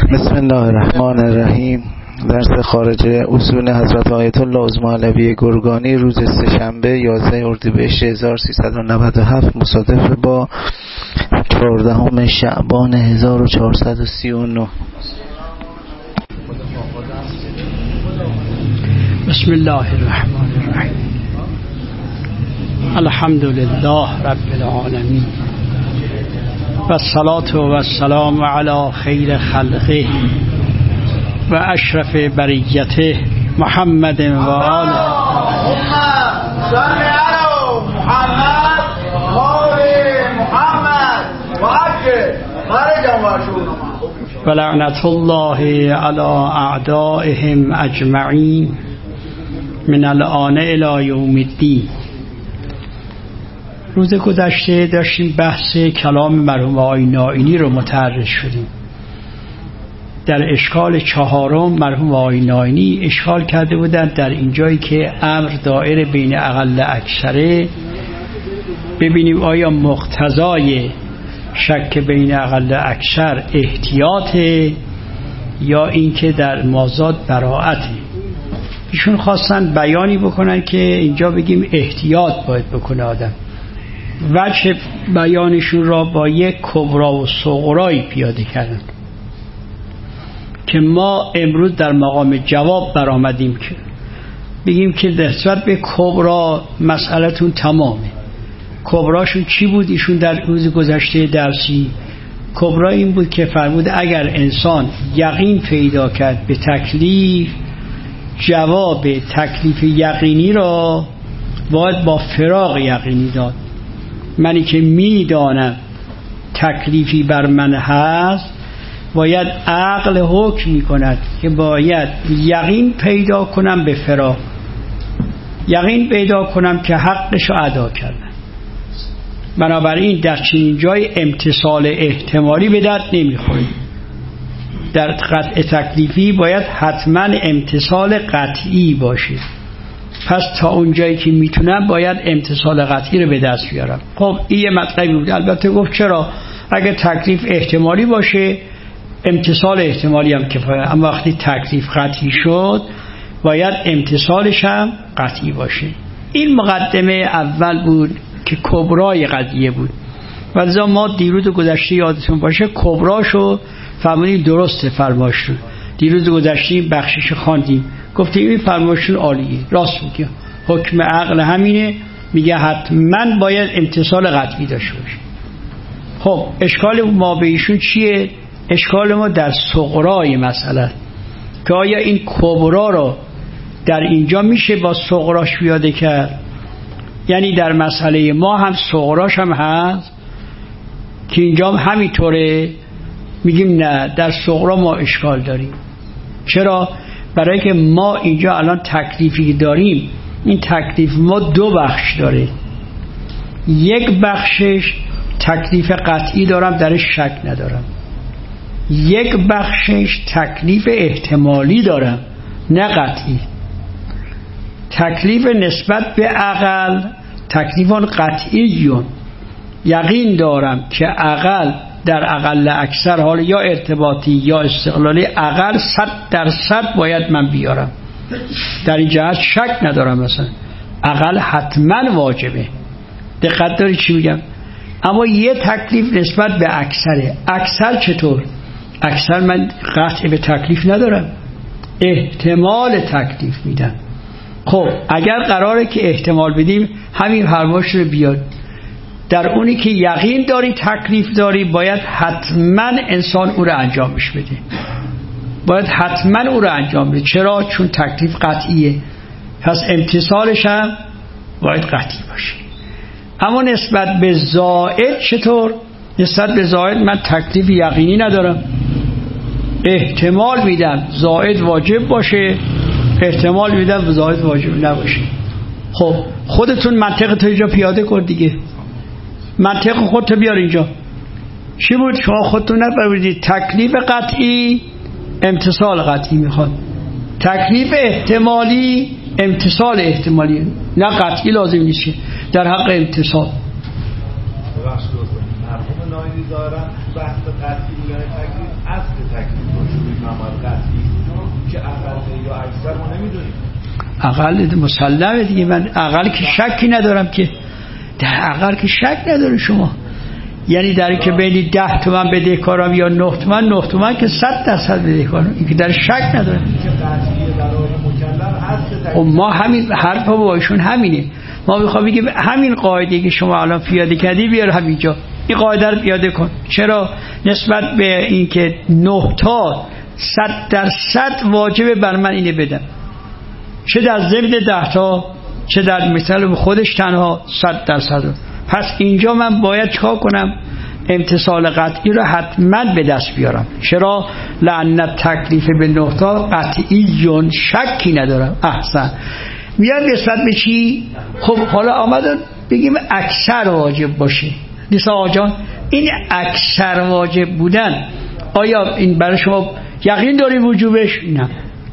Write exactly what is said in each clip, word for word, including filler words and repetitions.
بسم الله الرحمن الرحیم. درس خارج اصول حضرت آیت الله عظمی علوی گرگانی روز سه‌شنبه یازده اردیبهشت هزار و سیصد و نود و هفت مصادف با چهاردهم شعبان هزار و چهارصد و سی و نه. بسم الله الرحمن الرحیم. الحمد لله رب العالمین و الصلاة و السلام علی خیر خلقه و اشرف بریته محمد و آله. صل علی محمد و محمد و اجل خارج واشون و لعنت الله علی اعدائهم اجمعین من الآن الی یوم الدین. روز گذشته داشتیم بحث کلام مرحوم آقای نائینی رو متعرض شدیم. در اشکال چهارم مرحوم آقای نائینی اشکال کرده بودند در اینجایی که امر دائر بین اقل اکثره، ببینیم آیا مقتضای شک بین اقل اکثر احتیاطه یا اینکه در مازاد براعته. ایشون خواستن بیانی بکنن که اینجا بگیم احتیاط باید بکنه آدم. وجه بیانشون را با یک کبرا و صغرایی پیاده کردن که ما امروز در مقام جواب برآمدیم که بگیم که نسبت به کبرا مسئلتون تمامه. کبراشون چی بود؟ ایشون در روز گذشته درسی کبرا این بود که فرمود اگر انسان یقین پیدا کرد به تکلیف، جواب تکلیف یقینی را باید با فراغ یقینی داد. منی که میدانم تکلیفی بر من هست، باید عقل حکم میکند که باید یقین پیدا کنم به فراغ، یقین پیدا کنم که حقشو ادا کردم. بنابراین در چنین جای امتصال احتمالی به درد نمیخوره. در قطع تکلیفی باید حتما امتصال قطعی باشه. پس تا اونجایی که میتونم باید امتصال قطعی رو به دست بیارم. خب این یه مطلبی بود. البته گفت چرا؟ اگه تکلیف احتمالی باشه امتصال احتمالی هم کفایه، اما وقتی تکلیف قطعی شد باید امتصالش هم قطعی باشه. این مقدمه اول بود که کبرای قضیه بود. و ما دیروز گذشته یادتون باشه کبراشو فهمیدیم درسته. فرمایش رو دیروز گذشته بخشش خواندیم، گفتیم این فرمایشون عالیه، راست میگه، حکم عقل همینه، میگه حتما باید امتصال قطعی داشته باشه. خب اشکال ما به ایشون چیه؟ اشکال ما در صغرای مسئله که آیا این کبرا رو در اینجا میشه با صغراش پیاده کرد؟ یعنی در مسئله ما هم صغراش هم هست که اینجا هم همینطوره؟ میگیم نه، در صغرا ما اشکال داریم. چرا؟ برای که ما اینجا الان تکلیفی داریم، این تکلیف ما دو بخش داره. یک بخشش تکلیف قطعی دارم درش شک ندارم، یک بخشش تکلیف احتمالی دارم نه قطعی. تکلیف نسبت به عقل تکلیفان قطعیون، یقین دارم که عقل در اقل اکثر حال یا ارتباطی یا استقلالی عقل صد درصد باید من بیارم، در این جهت شک ندارم. مثلا عقل حتما واجبه. دقت داری چی میگم؟ اما یه تکلیف نسبت به اکثره. اکثر چطور؟ اکثر من قطع به تکلیف ندارم، احتمال تکلیف میدم. خب اگر قراره که احتمال بدیم همین فرمایش رو بیاد. در اونی که یقین داری تکلیف داری باید حتما انسان او رو انجامش بده، باید حتما او رو انجام بده. چرا؟ چون تکلیف قطعیه، پس امتصالش هم باید قطعی باشه. اما نسبت به زائد چطور؟ نسبت به زائد من تکلیف یقینی ندارم، احتمال میدم زائد واجب باشه، احتمال میدم زائد واجب نباشه. خب خودتون منطق تو اینجا پیاده کن دیگه، منطق خودت بیار اینجا. چی بود؟ شما خودتون نفهمیدید تکلیف قطعی امتصال قطعی میخواد، تکلیف احتمالی امتصال احتمالی، نه قطعی لازم نیست که در حق امتصال. مرحوم نائینی دارن بحث قطعی میگن تکلیف اصل تکلیف باشه، عقل مسلمه دیگه، من عقل که شکی ندارم که، در عقل که شک نداره شما. یعنی در که بین ده تومن بدهکارم یا نه تومن، نه تومن که صد درصد بدهکارم، این که در شک نداره. و ما همین حرف با ایشون همینه، ما میخوام بگیم همین قاعده که شما الان پیاده کردی بیار همینجا، این قاعده رو پیاده کن. چرا؟ نسبت به این که نه تا صد درصد واجبه بر من اینه بدم، چه در ضمن ده تا چه در مثال خودش تنها صد درصد. پس اینجا من باید چیکار کنم؟ امتصال قطعی رو حتما به دست بیارم. چرا؟ لأن تکلیف به نه تا قطعی، شکی ندارم. احسن. میاد نسبت به چی؟ خب حالا آمدن بگیم اکثر واجب باشه. نیست آقا جان؟ این اکثر واجب بودن آیا این برای شما یقین داری وجوبش؟ نه.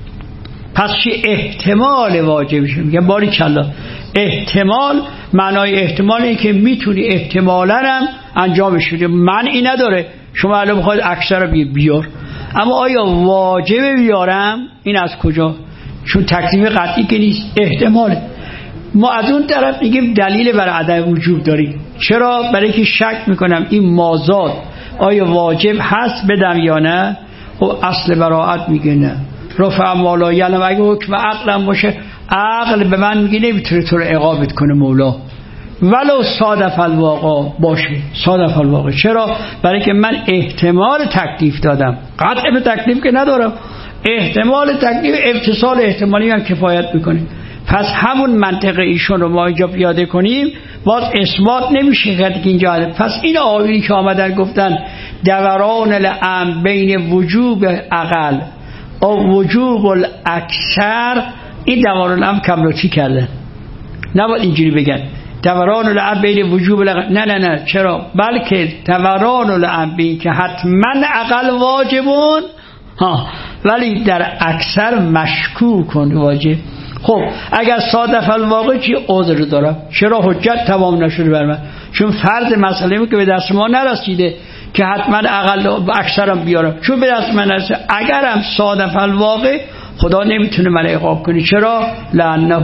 پس چی احتمال واجبشه؟ میگم باری کلا احتمال، معنای احتمال اینه که میتونی احتمالاً هم انجامش بدی، معنی نداره. شما الان بخواید اکثر رو بیار، اما آیا واجب بیارم؟ این از کجا؟ چون تکلیف قطعی که نیست، احتماله. ما از اون طرف میگیم دلیل بر عدم وجوب داریم. چرا؟ برای که شک میکنم این مازاد آیا واجب هست بدم یا نه. و اصل براءت میگه نه. رفع مولا یعلم، اگه حکم عقلم باشه، عقل به من میگه نمیتونه تو رو عقابت کنه مولا، ولو صادف الواقع باشه. صادف الواقع چرا؟ برای که من احتمال تکلیف دادم، قطع به تکلیف که ندارم، احتمال تکلیف، امتصال احتمالی هم کفایت میکنه. پس همون منطقه ایشون رو ما اینجا پیاده کنیم، باز اثبات نمیشه که اینجا. پس این آیه‌ای که آمدن گفتن دوران الامر بین وجوب عقل و وجوب الاکثر، این دوران الامر کمروچی کردن. نباید اینجوری بگن دوران الامر بین وجوب العقل. نه نه نه. چرا؟ بلکه دوران الامر بین که حتما عقل واجبون، ها، ولی در اکثر مشکوکن واجب. خب اگر صادف الواقع چی عذر دارم؟ چرا حجت تمام نشده بر من؟ چون فرض مسئله که به دست ما نرسیده که حتما عقل اکثرم بیارم، چون به دست من نرسیده. اگرم صادف الواقع، خدا نمیتونه من عقاب کنه. چرا؟ لانه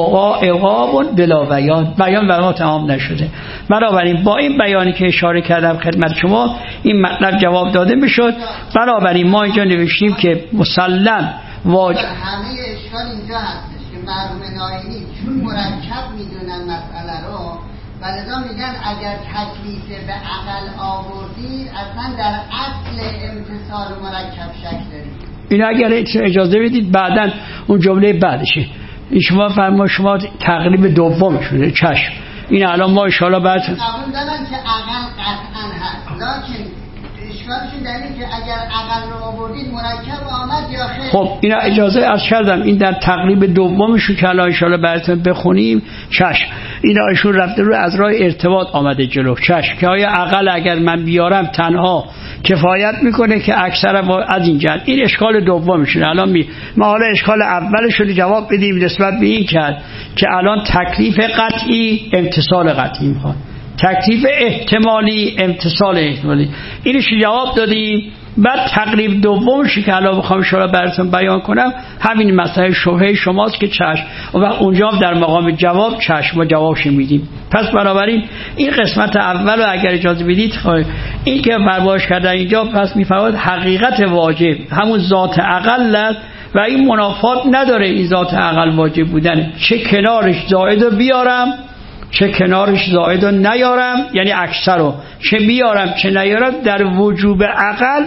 عقاب بلا بیان، بیان بر ما تمام نشده. بنابراین با این بیانی که اشاره کردم خدمت شما این مطلب جواب داده میشد. بنابراین ما اینجا نوشتیم که مسلم واجب. همه اشکال اینجا هستش که مرحوم ناینی چون مرکب میدونن مسئله رو، ولذا میگن اگر تکلیف به عقل آوردید اصلا در اصل امتصال مرکب شک دارید. اینا اگر اجازه بدید بعدن اون جمله بعدشه. این شما فرما شما تقریب دوم شده. چشم. این الان ما ان شاء الله بعد قبول دارن که عقل قطعا هست، لکن اشکالشون در این که اگر عقل رو آوردید مرکب آمد یا خیر. خب اینا اجازه از کردم این در تقریب دومشو که الان ان شاء الله براتون بخونیم. چشم. اینا ایشون رفته رو از راه ارتباط آمده جلو. چشم. که آیا عقل اگر من بیارم تنها کفایت میکنه که اکثر از این جهت. این اشکال دومشونه. الان می ما حالا اشکال اولش رو جواب بدیم نسبت به این کرد که الان تکلیف قطعی امتصال قطعی میخواد، تکلیف احتمالی امتصال احتمالی. اینش جواب دادیم. بعد تقریب دومش که الان بخوام شما براتون بیان کنم همین مسئله شبهه شماست که چشم، و اونجا در مقام جواب چشم و جوابش میدیم. پس بنابراین این قسمت اول رو اگر اجازه بدید، این که فرمایش کردن اینجا پس میفرماد حقیقت واجب همون ذات عقل است و این منافات نداره این ذات عقل واجب بودن، چه کنارش زائد رو بیارم چه کنارش زائد رو نیارم، یعنی اکثر رو چه بیارم چه نیارم، در وجوب عقل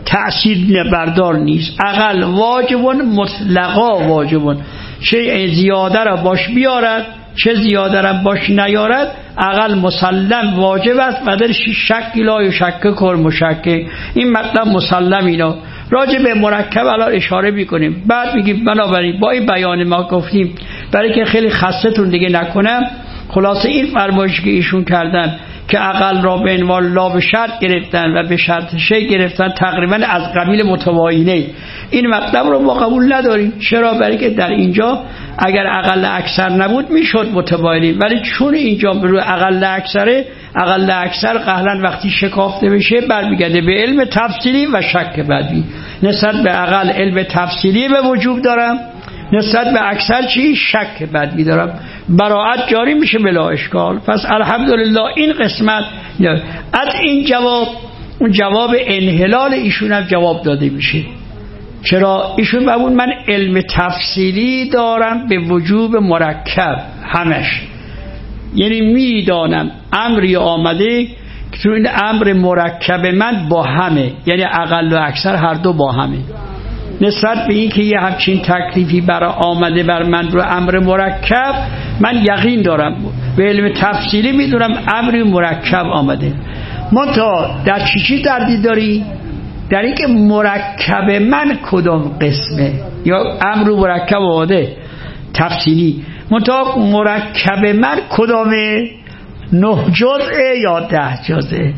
تأثیر بردار نیست. عقل واجبون مطلقا واجبون، چه زیاده را باش بیارد چه زیاده را باش نیارد، عقل مسلم واجب است و در شکی لا شک کر مشکک. این مطلب مسلم. اینا راجع به مرکب الان اشاره میکنیم، بعد میگیم بنابراین با این بیان ما گفتیم برای که خیلی خستتون دیگه نکنم، خلاصه این فرمایشی که ایشون کردن که عقل را به عنوان لا به شرط گرفتن و به شرط شی گرفتن تقریبا از قبیل متباینه. این مطلب رو ما قبول نداریم. چرا؟ برای که در اینجا اگر عقل اکثر نبود میشد متباینه، ولی چون اینجا به روی عقل اکثره، عقل اکثر قهلا وقتی شکافته بشه برمیگرده به علم تفصیلی و شک بدی. نسبت به عقل علم تفصیلی به وجوب دارم نسبت به اکثر چی؟ شک بد می‌دارم. براءت جاری میشه بلا اشکال. پس الحمدلله این قسمت از این جواب، اون جواب انحلال ایشون هم جواب داده میشه. چرا؟ ایشون ببون من علم تفصیلی دارم به وجوب مرکب همش، یعنی میدانم امری آمده که تو این امر مرکب من با همه، یعنی اقل و اکثر هر دو با همه. نسبت به این که یه همچین تکلیفی برای آمده بر من رو امر مرکب، من یقین دارم به علم تفصیلی میدونم امر مرکب آمده. منتها در چی چی تردید داری؟ در این که مرکب من کدام قسمه، یا امر مرکب آمده تفصیلی، منتها مرکب من کدامه؟ نه جزءه یا ده جزءه؟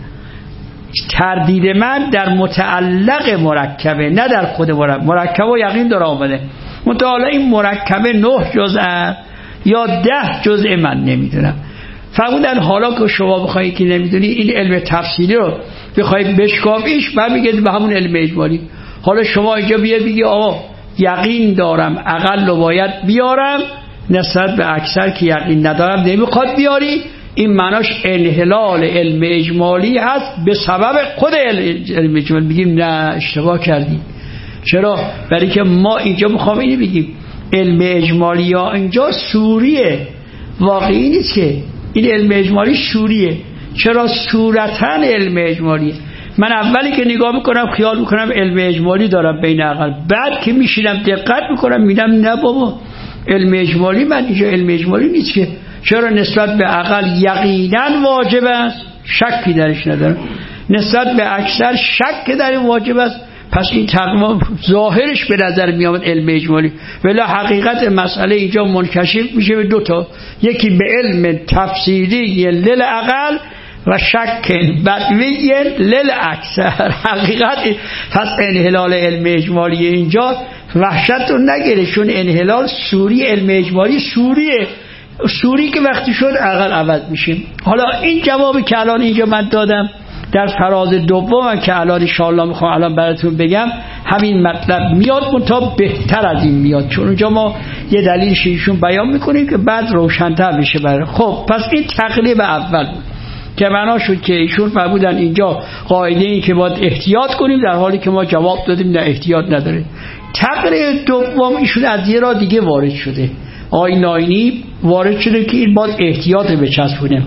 تردید من در متعلق مرکبه، نه در خود مرکب. مرکب و یقین داره آمده، منتها حالا این مرکبه نه جزءه یا ده جزء من نمیدونم. فرمودن حالا که شما بخواید که نمیدونی این علم تفصیلی رو بخواید بشکافیش، بعد میگید به همون علم اجمالی. حالا شما اینجا بیاد بگی آقا یقین دارم اقل رو باید بیارم، نسبت به اکثر که یقین ندارم نمیخواد بیاری، این معناش انحلال علم اجمالی هست به سبب خود علم اجمالی. بگیم نه، اشتباه کردی. چرا؟ برای که ما اینجا میخوام اینو بگیم علم اجمالی ها اینجا سوریه، واقعی نیست که این علم اجمالی سوریه. چرا؟ صورتاً علم اجمالی. من اولی که نگاه میکنم خیال میکنم علم اجمالی دارم بین عقل، بعد که میشینم دقت میکنم میدم نه بابا، علم اجمالی من اینجا علم اجمالی نیست که. چرا؟ نسبت به عقل یقینا واجب است، شکی درش ندارم. نسبت به اکثر شک در این واجب است. پس این تقریبا ظاهرش به نظر می آمد علم اجمالی، ولی حقیقت مسئله اینجا منکشف میشه به دو تا، یکی به علم تفصیلی للعقل و شک بدوی للاکثر. حقیقت پس انحلال علم اجمالی اینجا وحشت رو نگیره، چون انحلال سوری، علم اجمالی سوریه، سوری که وقتی شد عقل عوض میشه. حالا این جوابی که الان اینجا من دادم در فراز دوم که الان ان شاء الله میخوام الان براتون بگم، همین مطلب میاد، منتها بهتر از این میاد، چون اونجا ما یه دلیلش ایشون بیان میکنیم که بعد روشن‌تر بشه برای. خب پس این تقریب اول بود که معنا شد که ایشون فرمودن اینجا قاعده این که باید احتیاط کنیم، در حالی که ما جواب دادیم نه احتیاط نداره. تقریب دوم ایشون از یه راه دیگه وارد شده، آقای ناینی وارد شده که این باید احتیاط بچسبونه.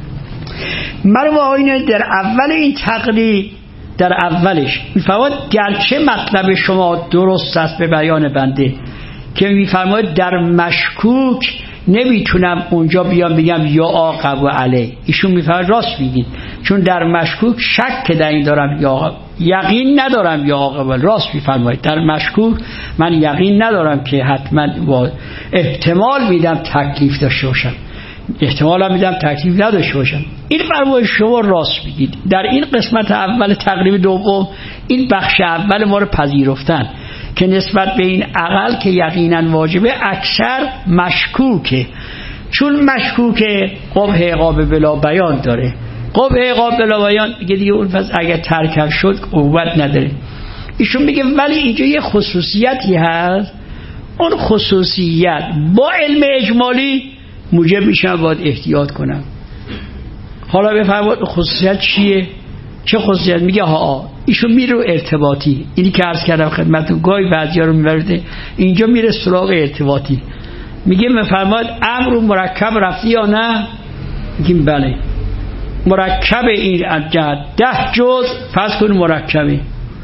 مرحوم آقایان در اول این تقریر، در اولش میفرماید گرچه مطلب شما درست است به بیان بنده که میفرماید در مشکوک نمیتونم اونجا بیام بگم یا عاقب و علی، ایشون میفرماید راست میگید، چون در مشکوک شک در این دارم یا یقین ندارم یا عاقب. راست میفرماید در مشکوک من یقین ندارم که حتما با احتمال میدم تکلیف داشته باشم، احتمال هم میدم تکلیف نداشته باشم. این فرمایش شما راست میگید. در این قسمت اول تقریب دوم این بخش اول ما رو پذیرفتن که نسبت به این عقل که یقینا واجبه اکثر مشکوکه، چون مشکوکه قبح عقاب بلا بیان داره. قبح عقاب بلا بیان دیگه دیگه اون پس اگر ترک شد قوت نداره. ایشون میگه ولی اینجا یه خصوصیتی هست، اون خصوصیت با علم اجمالی موجب میشن باید احتیاط کنم. حالا بفرمایید خصوصیت چیه؟ چه خصوصیت؟ میگه ها ایشون میره ارتباطی، اینی که عرض کردم خدمتتون، گاهی بعضیا رو میبرده اینجا میره سراغ ارتباطی. میگه بفرمایید امر مرکب رفتی یا نه؟ میگیم بله. مرکب این جهت ده جزء فرض کن مرکبه،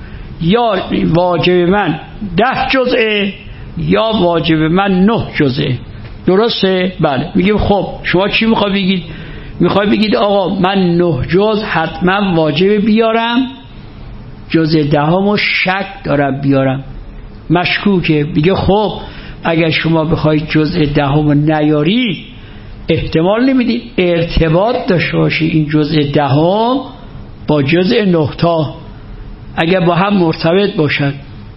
یا واجب من ده جزء یا واجب من نه جزء. درسته؟ بله. میگیم خب شما چی میخوای بگید؟ میخوای بگید آقا من نه جزء حتما واجب بیارم، جزء دهمو شک دارم بیارم، مشکوکه. میگه خب اگر شما بخواید جزء دهمو نیاری احتمال نمیدید ارتباط داشته باشی این جزء دهم با جزء نه تا، اگر با هم مرتبط باشن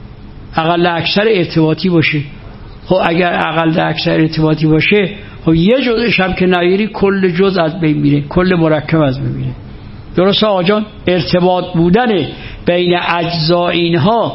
اقل اکثر ارتباطی باشه. خب اگر اقل اکثر ارتباطی باشه خب یه جزءش هم که نیاری کل جزء از بین میره، کل مرکب از بین میره. درسته آقا جان؟ ارتباط بودن بین اجزا اینها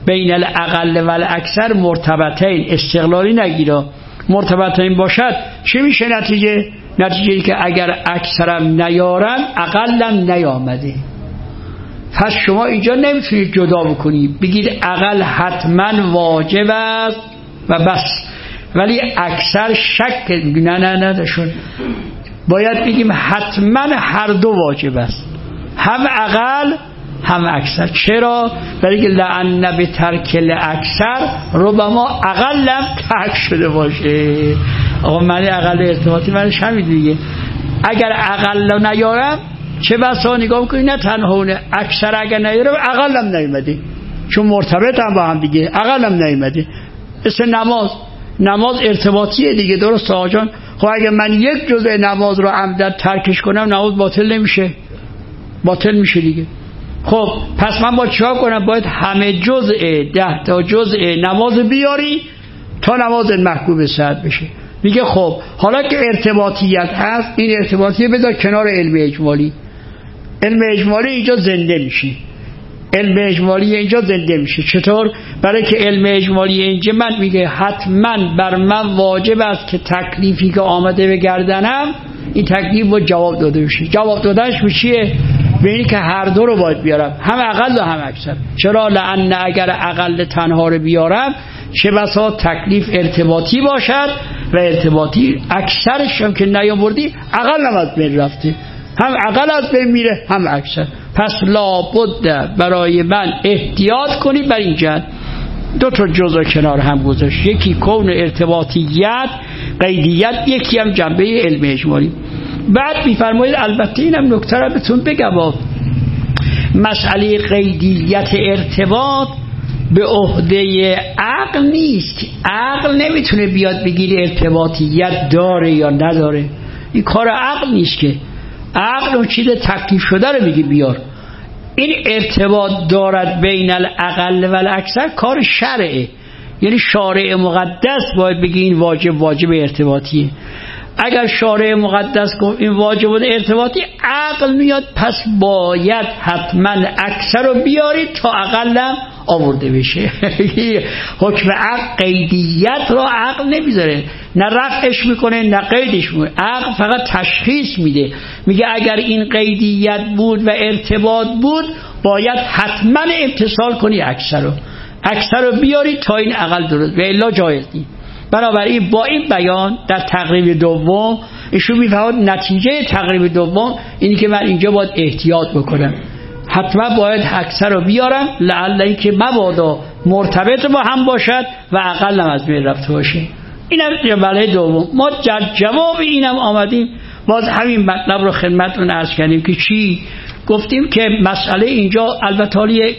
بین الاقل و الاکثر مرتبطین، استقلالی نگیره، مرتبطین باشد چه میشه نتیجه؟ نتیجه ای که اگر اکثرم نیارن اقلم نیامده. پس شما اینجا نمیتونید جدا بکنید بگید اقل حتما واجب است و بس، ولی اکثر شک. نه نه نه شد. باید بگیم حتما هر دو واجب است، هم اقل هم اکثر. چرا؟ برای که لعن به ترک اکثر ربما اقلم ترک شده باشه. آقا معنی اقل ارتباطی منش همین دیگه. اگر اقل نیارم چه بسا نگاه کنید نه تنها اونه، اکثر اگر نیارم اقلم نیومده، چون مرتبط هم با هم دیگه، اقلم نیومده. مثل نماز، نماز ارتباطیه دیگه، درست آقا جان؟ خب اگر من یک جزء نماز رو عمدن ترکش کنم نماز باطل نمیشه؟ باطل میشه دیگه. خب پس من با چیکار کنم؟ باید همه جزء ده تا جزء نماز بیاری تا نماز محکوم صحت بشه. میگه خب حالا که ارتباطیت هست، این ارتباطیه بذار کنار علم اجمالی. علم اجمالی اینجا زنده میشه، علم اجمالی اینجا زنده میشه. چطور؟ برای که علم اجمالی اینجا من میگه حتما بر من واجب است که تکلیفی که آمده به گردنم این تکلیف رو جواب داده بشه. جواب دادنش به چیه؟ به اینی که هر دو رو باید بیارم، هم اقل و هم اکثر. چرا؟ لأن اگر اقل تنها رو بیارم چه بسا تکلیف ارتباطی باشد و ارتباطی اکثرش هم که نیاوردی اقل هم از بین رفته، هم اقل از بین میره هم اکثر. پس لابد برای من احتیاط کنی بر این جهت. دو تا جزء کنار هم گذاشت، یکی کون ارتباطیت قیدیت، یکی هم جنبه علم اجمالی. بعد میفرمایید البته اینم نکته رو بهتون بگم، مسئله قیدیت ارتباط به عهده عقل نیست. عقل نمیتونه بیاد بگیره ارتباطیت داره یا نداره، این کار عقل نیست که. عقل اون چیز تکلیف شده رو میگه بیار. این ارتباط دارد بین الاقل و الاکثر کار شرعه، یعنی شارع مقدس باید بگه این واجب واجب ارتباطیه. اگر شارع مقدس گفت این واجب ارتباطی، عقل میاد پس باید حتما اکثر رو بیارید تا اقلم آورده بشه. حکم عقل قیدیت رو عقل نمیذاره، نه رفعش میکنه نه قیدش میکنه. عقل فقط تشخیص میده، میگه اگر این قیدیت بود و ارتباط بود باید حتما امتصال کنی اکثر رو، اکثر رو بیاری تا این اقل درست و الا جایز نیست. بنابراین با این بیان در تقریب دوم ایشون میفهمد نتیجه تقریب دوم اینی که من اینجا باید احتیاط بکنم، حتما باید اکثر رو بیارم لعل اینکه مبادا مرتبط با هم باشد و اقل هم از بین رفته باشه. اینم جمله دوم. ما در جواب اینم آمدیم باز همین مطلب رو خدمتتون عرض کردیم که چی گفتیم که مسئله اینجا البته حالی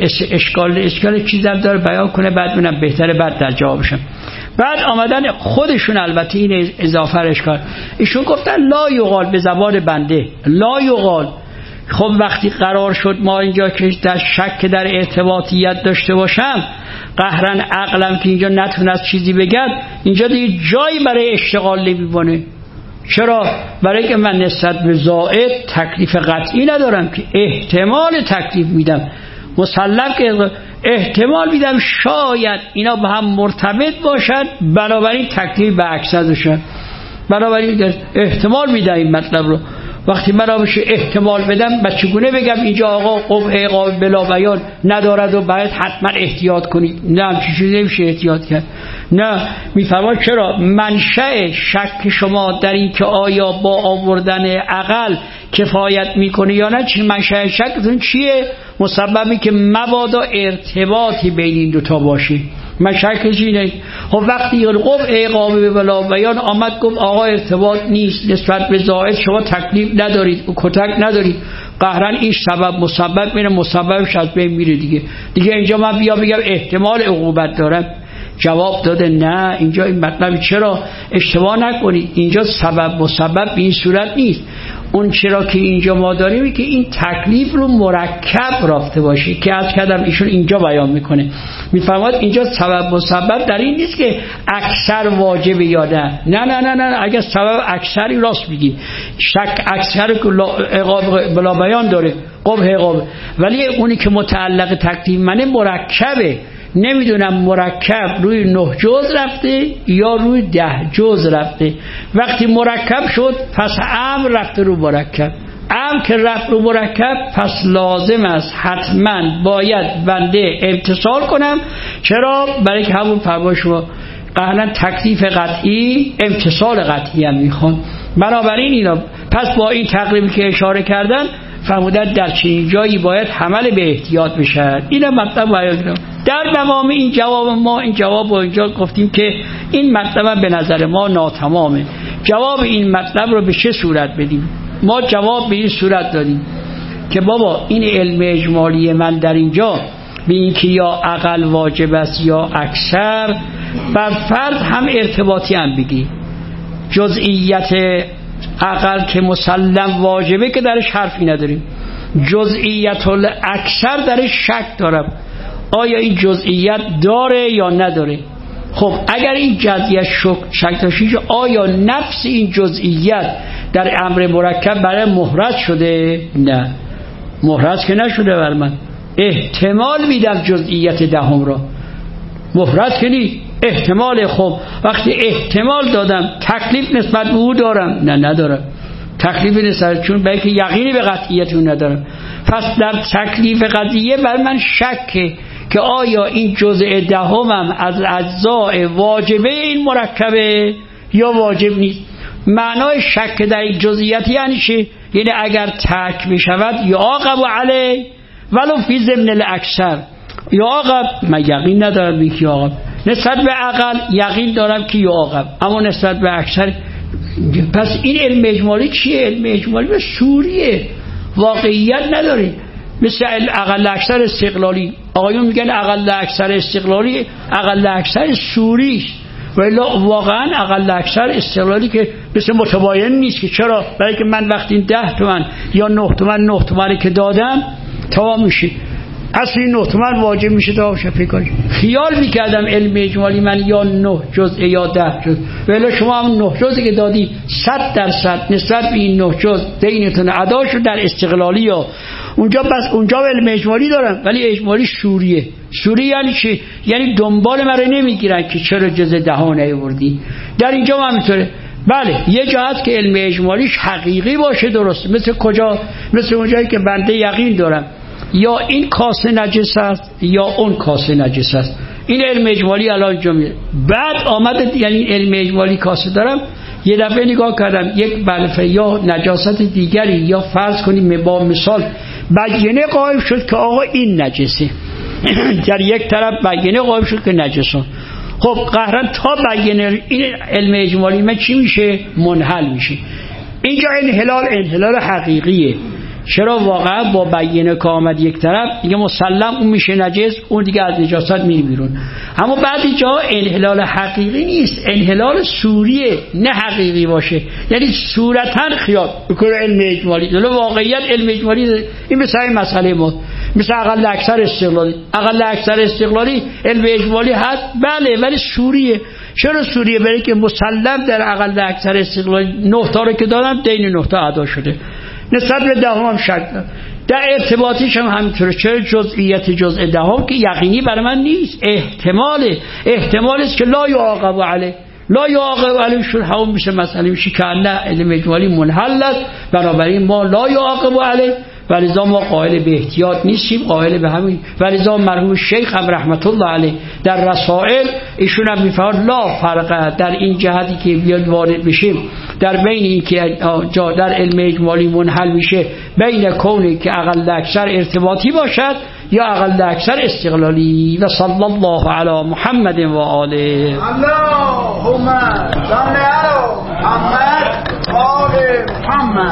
اشکال اشکال چیزم داره بیان کنه، بعد منم بهتره بعد در جوابشم. بعد آمدن خودشون البته این اضافه اشکال، ایشون گفتن لا یقال به زبان بنده، لا یقال. خب وقتی قرار شد ما اینجا که در شک در ارتباطیت داشته باشم، قهرن عقلم که اینجا نتونست چیزی بگد، اینجا دیگه جایی برای اشتغال نمیبونه. چرا؟ برای که من نسبت به زائد تکلیف قطعی ندارم که احتمال تکلیف میدم، مسلم که احتمال میدم شاید اینا با هم مرتبط باشد، بنابراین تکلیف به اکثر باشد، بنابراین احتمال میدم این مطلب رو. وقتی من بشه احتمال بدم و چگونه بگم اینجا آقا قبح قابل بلا بیان ندارد و باید حتما احتیاط کنید؟ نه همچین چیزی نمیشه احتیاط کرد. نه میفرماید چرا منشأ شک شما در این که آیا با آوردن عقل کفایت میکنه یا نه، چی منشأ شکتون چیه؟ مسببی که مبادا ارتباطی بین این دوتا باشه. من شکش اینه. خب وقتی قبح قابل بلا بیان آمد گفت آقا ارتباط نیست نسبت به زائد، شما تکلیف ندارید و کتک ندارید، قهرن این سبب مسبب میره، مسببش از بین میره دیگه. دیگه اینجا من بیا بگم احتمال عقوبت دارم؟ جواب داده نه، اینجا این مطلب چرا اشتباه نکنید، اینجا سبب مسبب به این صورت نیست. اون چرا که اینجا ما داریم که این تکلیف رو مرکب رافته باشه که از کردم ایشون اینجا بیان میکنه، میفرماد اینجا سبب مسبب در این نیست که اکثر واجبه یا نه. نه نه نه نه، اگر سبب اکثری راست بگی، شک اکثر بلا بیان داره قبح قبح، ولی اونی که متعلق تکلیف منه مرکبه، نمیدونم مرکب روی نه جزء رفته یا روی ده جزء رفته. وقتی مرکب شد پس امر رفته رو مرکب. امر که رفت رو مرکب پس لازم است حتما باید بنده امتثال کنم. چرا؟ برای که همون فرمای شما قهرن تکلیف قطعی امتثال قطعی هم میخوان. بنابراین اینا پس با این تقریبی که اشاره کردن فرمودن در چنین جایی باید حمل به احتیاط بشه. اینا مطلب باید در مقام این جواب ما این جواب رو اینجا گفتیم که این مطلب به نظر ما ناتمامه. جواب این مطلب رو به چه صورت بدیم؟ ما جواب به این صورت دادیم که بابا این علم اجمالی من در اینجا به این که یا اقل واجب است یا اکثر بر فرض هم ارتباطی هم بگی. جزئیت اقل که مسلم واجبه که درش حرفی نداریم، جزئیت الاکثر درش شک دارم آیا این جزئیت داره یا نداره. خب اگر این جزئیت شک داشته آیا نفس این جزئیت در امر مرکب برای محرز شده؟ نه، محرز که نشده بر من. احتمال میدم جزئیت دهم را، محرز که نی احتمال. خب وقتی احتمال دادم تکلیف نسبت به او دارم؟ نه ندارم تکلیف نسبت، چون برای که یقینی به قطعیت اون ندارم. پس در تکلیف قضیه بر من شکه که آیا این جزء دهمم از اجزاء واجبه این مرکبه یا واجب نیست. معنای شک در این جزئیات یعنی چی؟ یعنی اگر ترک می شود یا عاقب علی ولو فی ضمن الاکثر، یا عاقب من یقین ندارم به کی عاقب، نسبت به اقل یقین دارم که یا عاقب، اما نسبت به اکثر. پس این علم اجمالی چیه؟ علم اجمالی به سوریه، واقعیت نداره. مثل اقل اکثر استقلالی، آقایون میگن اقل اکثر استقلالی اقل اکثر سوریش، ولی واقعا اقل اکثر استقلالی که مثل متباین نیست. که چرا؟ برای که من وقتی ده تومن یا نه تومن نه تومنی که دادم تمام میشه، اصلی نه تومن واجب میشه تا شفیع کنی. خیال میکردم علم اجمالی من یا نه جزء یا ده جزء، ولی شما هم نه جزء که دادی صد درصد نسبت به این نه جزء دینتون ادا شد در استقلالی یا اونجا. بس اونجا علم اجمالی دارم ولی اجمالی سوریه. سوری یعنی چی؟ یعنی دنبال من رو نمیگیرن که چرا جزء دهم نیاوردی. در اینجا هم همینطوره. بله یه جا هست که علم اجمالیش حقیقی باشه، درست. مثل کجا؟ مثل اونجایی که بنده یقین دارم یا این کاسه نجس است یا اون کاسه نجس است. این علم اجمالی الان اینجا میاد. بعد آمد یعنی علم اجمالی کاسه دارم، یه دفعه نگاه کردم یک بلفه یا نجاست دیگری یا فرض کنیم با مثال بیانه قائم شد که آقا این نجسه در یک طرف بیانه قائم شد که نجسه. خب قهرن تا بیانه این علم اجمالی من چی میشه؟ منحل میشه. اینجا انحلال انحلال حقیقیه. چرا؟ واقعا با بیانه که آمد یک طرف دیگه مسلم اون میشه نجس، اون دیگه از نجاست میره بیرون. اما بعضی جا انحلال حقیقی نیست، انحلال سوریه، نه حقیقی باشه. یعنی صورتاً خیال بکنه علم اجمالی، ولی واقعیت علم اجمالی این مثل این مسئله ما، مثل اقل اکثر استقلالی. اقل اکثر استقلالی علم اجمالی هست بله، ولی سوریه. چرا سوریه؟ برای که مسلم در اقل اکثر استقلالی نه تا رو که دادم دین نه تا ادا شده، نسبت به دهم هم شک دارم. در ارتباطیش هم همینطوره. چرا؟ جزئیت جزء دهم که یقینی برای من نیست، احتماله. احتمالی است که لا یعاقب علیه، لا یعاقب علیه شد همون میشه مسئله میشه که نه علم اجمالی منحل است. بنابراین ما لا یعاقب علیه، ولذا ما قائل به احتیاط نیستیم، قائل به همین. ولذا مرحوم شیخ هم رحمت الله علیه در رسائل ایشون هم میفرماد لا فرق در این جهتی که بیاد وارد بشیم در بین این که جا در علم اجمالی منحل میشه بین کونی که اقل اکثر ارتباطی باشد یا اقل اکثر استقلالی. و صلی الله علی محمد و آله. اللهم صل علی محمد و آل محمد.